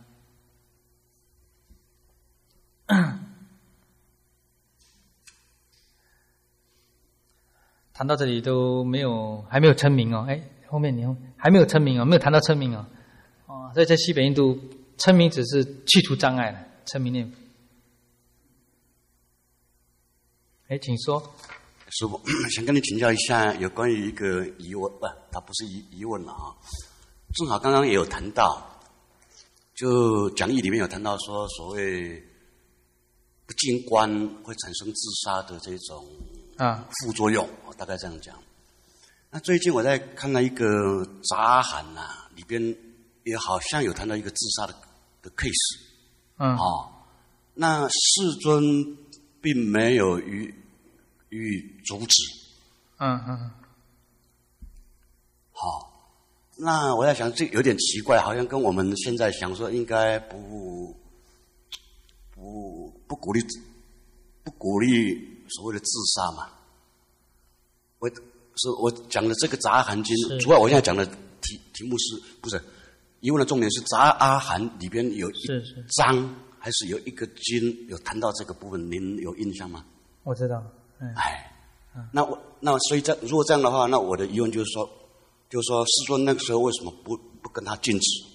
谈到这里都没有，还没有称名哦。哎，后面你还没有称名哦，没有谈到称名哦。哦，所以在西北印度，称名只是去除障碍了，称名念佛。哎，请说。 师父，想跟你请教一下，有关于一个疑问，不，它不是疑疑问了啊。正好刚刚也有谈到，就讲义里面有谈到说，所谓不净观会产生自杀的这种啊副作用，我大概这样讲。那最近我在看到一个杂函呐、啊，里边也好像有谈到一个自杀的的 case， 嗯，哦，那世尊并没有予予以阻止， 嗯嗯， 好。那我在想，这有点奇怪，好像跟我们现在想说应该不不不鼓励不鼓励所谓的自杀嘛。我是我讲的这个杂函经，主要我现在讲的题题目是不是疑问的重点是杂阿含里边有一章还是有一个经有谈到这个部分，您有印象吗？ 我知道。嗯、 哎，那我那所以这如果这样的话，那我的疑问就是说。就是说，师尊那个时候为什么不不跟他禁止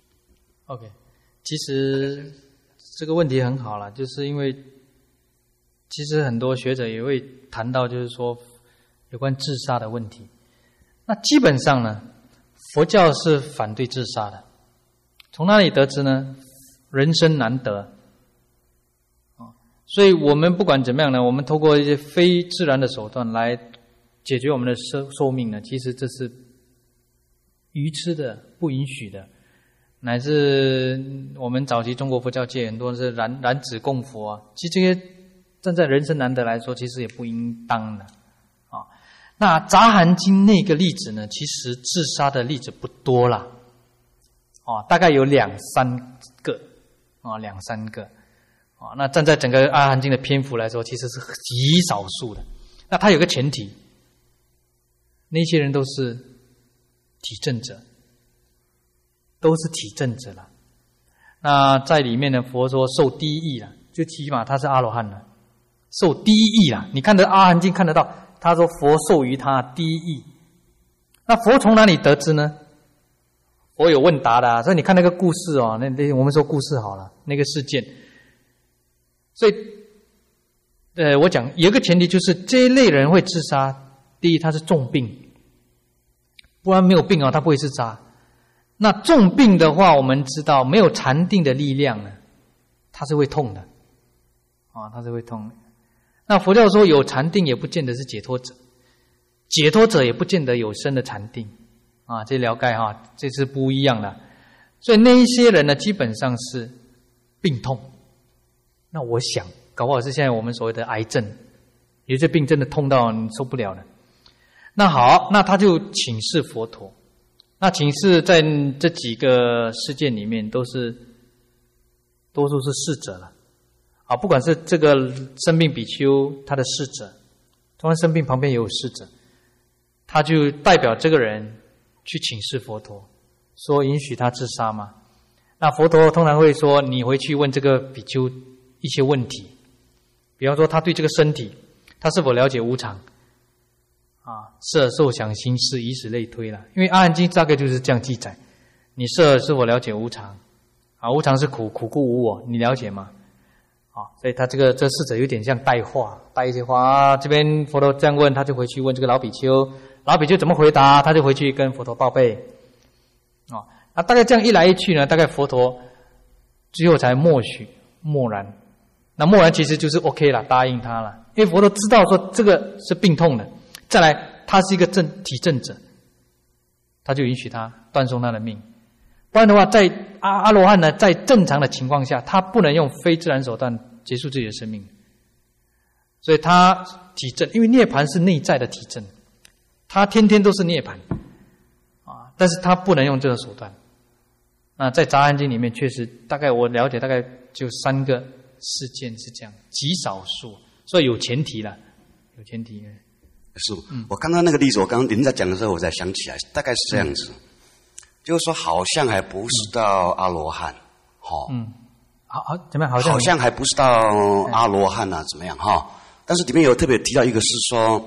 ？OK， 其实这个问题很好了，就是因为其实很多学者也会谈到，就是说有关自杀的问题。那基本上呢，佛教是反对自杀的。从哪里得知呢？人生难得啊，所以我们不管怎么样呢，我们透过一些非自然的手段来解决我们的寿寿命呢，其实这是愚痴的，不允许的，乃至我们早期中国佛教界很多是燃燃纸供佛啊，其实这些站在人生难得来说，其实也不应当的啊。那杂含经那个例子呢，其实自杀的例子不多啦，啊，大概有两三个啊，两三个啊。那站在整个阿含经的篇幅来说，其实是极少数的。那它有个前提，那些人都是体证者，都是体证者了。那在里面呢，佛说受第一义了，就起码他是阿罗汉了，受第一义了。你看得阿含经看得到，他说佛授予他第一义。那佛从哪里得知呢？佛有问答的、啊，所以你看那个故事哦，那那我们说故事好了，那个事件。所以，呃，我讲有一个前提就是这一类人会自杀，第一他是重病。不然没有病啊，他不会自杀。那重病的话，我们知道没有禅定的力量呢，他是会痛的，啊，他是会痛的。那佛教说有禅定也不见得是解脱者，解脱者也不见得有深的禅定，啊，这了解哈，这是不一样的。所以那一些人呢，基本上是病痛。那我想，搞不好是现在我们所谓的癌症，有些病真的痛到你受不了了。那好，那他就请示佛陀。那请示在这几个事件里面，都是多数是侍者了啊，不管是这个生病比丘他的侍者，通常生病旁边也有侍者，他就代表这个人去请示佛陀，说允许他自杀吗？那佛陀通常会说，你回去问这个比丘一些问题，比方说他对这个身体，他是否了解无常？啊，色受想行识，以此类推了。因为阿含经大概就是这样记载：你色是否了解无常？啊，无常是苦，苦故无我，你了解吗？啊，所以他这个这侍者有点像带话，带一些话啊。这边佛陀这样问，他就回去问这个老比丘，老比丘怎么回答，他就回去跟佛陀报备。啊，那大概这样一来一去呢，大概佛陀最后才默许默然。那默然其实就是 OK 了，答应他了，因为佛陀知道说这个是病痛的。再来，他是一个正体证者，他就允许他断送他的命。不然的话，在阿阿罗汉呢，在正常的情况下，他不能用非自然手段结束自己的生命。所以他体证，因为涅槃是内在的体证，他天天都是涅槃啊，但是他不能用这个手段。那在杂含经里面，确实大概我了解，大概就三个事件是这样，极少数，所以有前提了，有前提。 师父，我看到那个例子，我刚刚您在讲的时候，我才想起来，大概是这样子，嗯、就是说好像还不是到阿罗汉，哈、嗯， 嗯，好好怎么样？好像好像还不是到阿罗汉啊，怎么样哈？但是里面有特别提到一个是说，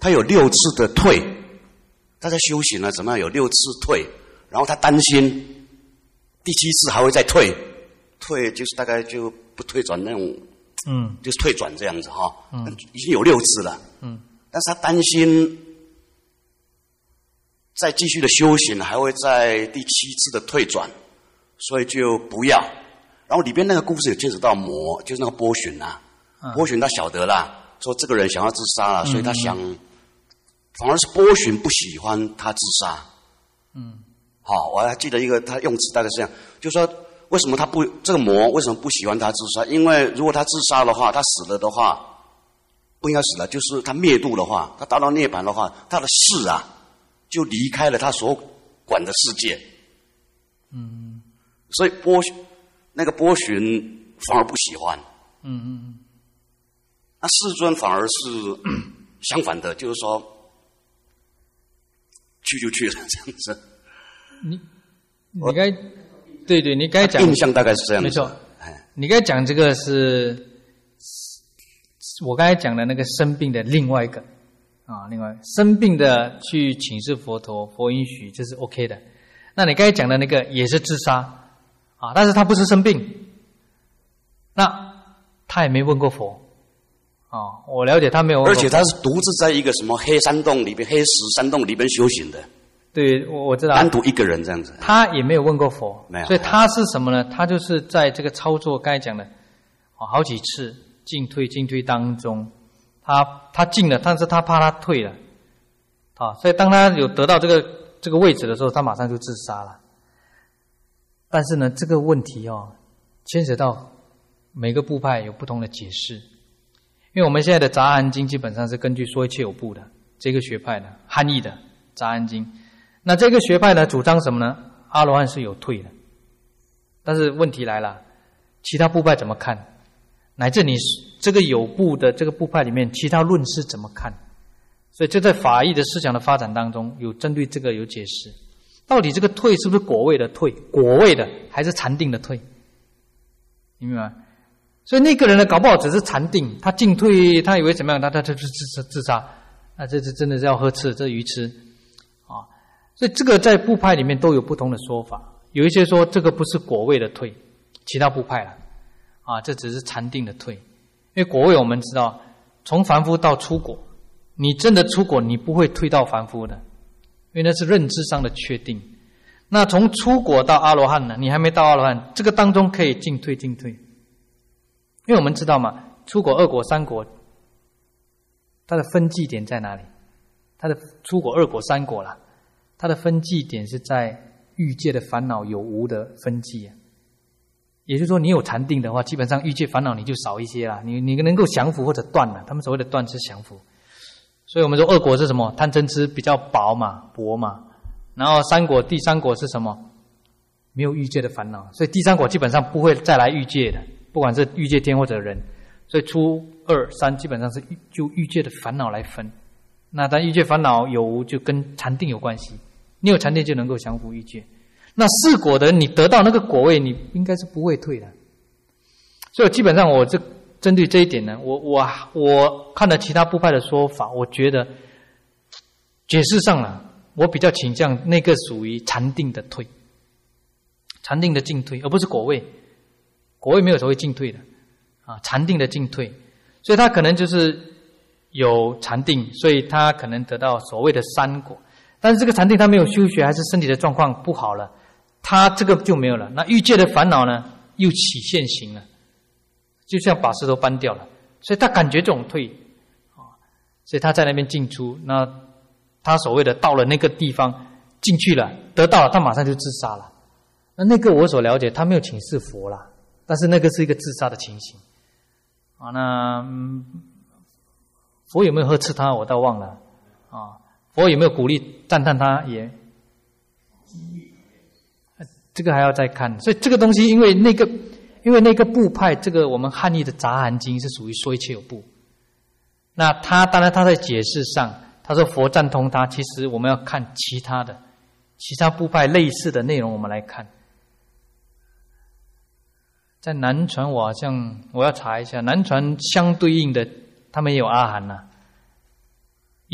他有六次的退，他在修行了，怎么样有六次退？然后他担心第七次还会再退，退就是大概就不退转那种，嗯，就是退转这样子哈，嗯，已经有六次了，嗯，但是他担心再继续的修行还会在第七次的退转，所以就不要。然后里边那个故事有牵扯到魔，就是那个波旬啊，嗯、波旬他晓得啦，说这个人想要自杀了，所以他想，嗯、反而是波旬不喜欢他自杀。嗯，好，我还记得一个他用词大概是这样，就是说为什么他不这个魔为什么不喜欢他自杀？因为如果他自杀的话，他死了的话，不应该死了，就是他灭度的话，他达到涅槃的话，他的事啊就离开了他所管的世界。嗯，所以波那个波旬反而不喜欢。嗯嗯嗯。那世尊反而是相反的，就是说去就去了这样子。 你你该对对，你该讲印象大概是这样子。 没错，你该讲这个是我刚才讲的那个生病的另外一个啊，另外生病的去请示佛陀，佛允许这是 OK 的。那你刚才讲的那个也是自杀啊，但是他不是生病，那他也没问过佛啊，我了解他没有问过佛， 而且他是独自在一个什么黑山洞里边、黑石山洞里边修行的。 对，我我知道， 单独一个人这样子， 他也没有问过佛， 没有， 所以他是什么呢？他就是在这个操作刚才讲的，哦，好几次进退进退当中，他他进了，但是他怕他退了，啊，所以当他有得到这个这个位置的时候，他马上就自杀了。但是呢，这个问题哦，牵扯到每个部派有不同的解释，因为我们现在的杂含经基本上是根据说一切有部的这个学派的汉译的杂含经。那这个学派呢，主张什么呢？阿罗汉是有退的，但是问题来了，其他部派怎么看？乃至你这个有部的这个部派里面，其他论师怎么看？所以就在法义的思想的发展当中，有针对这个有解释。到底这个退是不是果位的退？果位的还是禅定的退？你明白吗？所以那个人呢，搞不好只是禅定，他进退，他以为怎么样，他他他就自自杀，那这这真的是要呵斥，这愚痴。所以这个在部派里面都有不同的说法，有一些说这个不是果位的退，其他部派了，啊，这只是禅定的退。因为果位我们知道，从凡夫到出果，你真的出果，你不会退到凡夫的，因为那是认知上的确定。那从出果到阿罗汉呢，你还没到阿罗汉，这个当中可以进退进退。因为我们知道嘛，出果、二果、三果，它的分际点在哪里？它的出果、二果、三果啦。它的分际点是在欲界的烦恼有无的分际，也就是说，你有禅定的话，基本上欲界烦恼你就少一些啦，你你能够降伏或者断了。他们所谓的断是降伏，所以我们说二果是什么？贪嗔痴比较薄嘛，薄嘛。然后三果，第三果是什么？没有欲界的烦恼，所以第三果基本上不会再来欲界的，不管是欲界天或者人。所以初二三基本上是就欲界的烦恼来分。那但欲界烦恼有无就跟禅定有关系，你有禅定就能够降伏欲界。那四果的你得到那个果位，你应该是不会退的。所以基本上我这针对这一点呢，我我我看了其他部派的说法，我觉得解释上呢，我比较倾向那个属于禅定的退，禅定的进退，而不是果位。果位没有所谓进退的啊，禅定的进退，所以他可能就是有禅定，所以他可能得到所谓的三果。但是这个禅定他没有修学，还是身体的状况不好了，他这个就没有了。那欲界的烦恼呢，又起现行了，就像把石头搬掉了，所以他感觉这种退啊，所以他在那边进出。那他所谓的到了那个地方进去了，得到了，他马上就自杀了。那那个我所了解，他没有请示佛啦，但是那个是一个自杀的情形啊。那、嗯、佛有没有呵斥他，我倒忘了啊。佛有没有鼓励赞叹他，也这个还要再看。所以这个东西，因为那个因为那个部派，这个我们汉译的杂含经是属于说一切有部。那他当然他在解释上，他说佛赞同他，其实我们要看其他的其他部派类似的内容，我们来看。在南传我好像我要查一下，南传相对应的他们也有阿含呐、啊，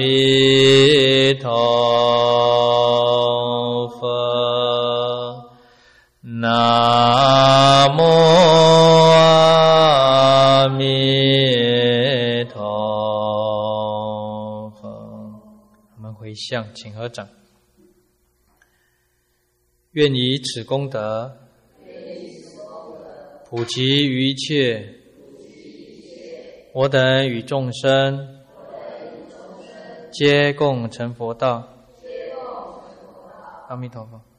弥陀佛，南无阿弥陀佛。我们回向，请合掌。愿以此功德，普及于一切我等与众生，皆共成佛道。阿弥陀佛。